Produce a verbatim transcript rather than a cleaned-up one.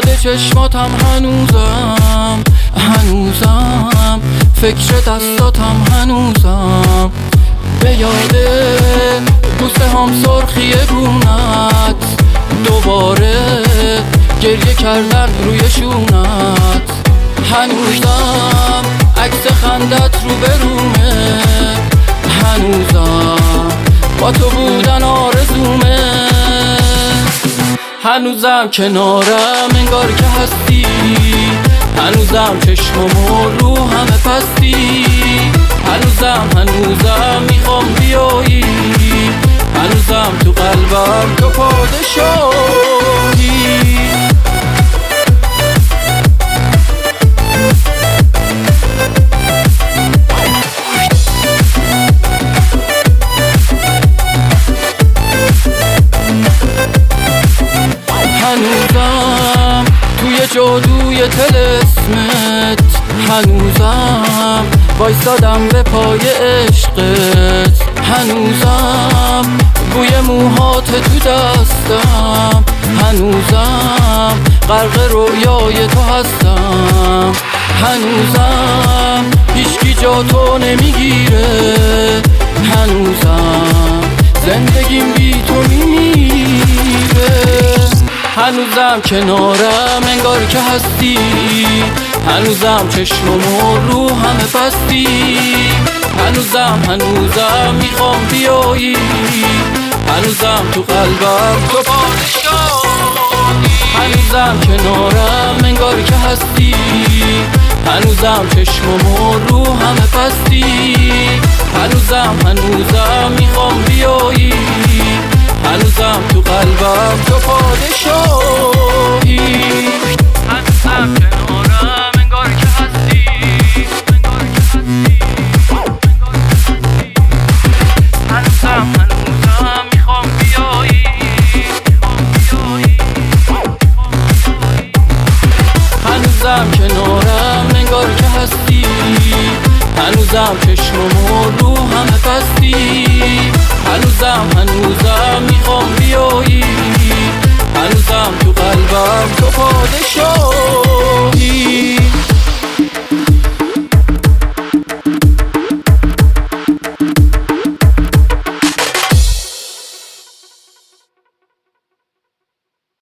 یاد چشماتم هنوزم هنوزم فکر دستاتم هنوزم به یاد بوسه هم سرخی گونت دوباره گریه کردن روی شونت هنوزم عکس خندت رو برومه هنوزم با تو بودن آرزومه هنوزم کنارم انگار که هستی هنوزم چشممو رو همه پستی هنوزم هنوزم میخوام بیایی هنوزم تو قلبم تو پادشاهی هنوزم توی جادوی طلسمت هنوزم وایستادم به پای عشقت هنوزم بوی موهات تو دستم هنوزم غرق رویای تو هستم هنوزم هیچکی جا تو نمیگیره هنوزم زندگیم بی تو میمیره هنوزم کنارم انگار که هستی هنوزم چشممو رو همه بستی هنوزم هنوزم میخوام بیایی هنوزم تو قلبم تو پادشاهی هنوزم کنارم انگار که هستی هنوزم چشممو رو همه بستی هنوزم هنوزم میخوام بیایی هنوزم تو قلبم تو پادشاهی هنوزم کنارم انگار که هستی انگار که هستی هنوزم هنوزم میخوام بیایی میخوام بیایی هنوزم کنارم انگار که هستی هنوزم چشممو رو همه بستی هنوزم هنوزم میخوام بیایی هنوزم تو قلبم تو پادشاه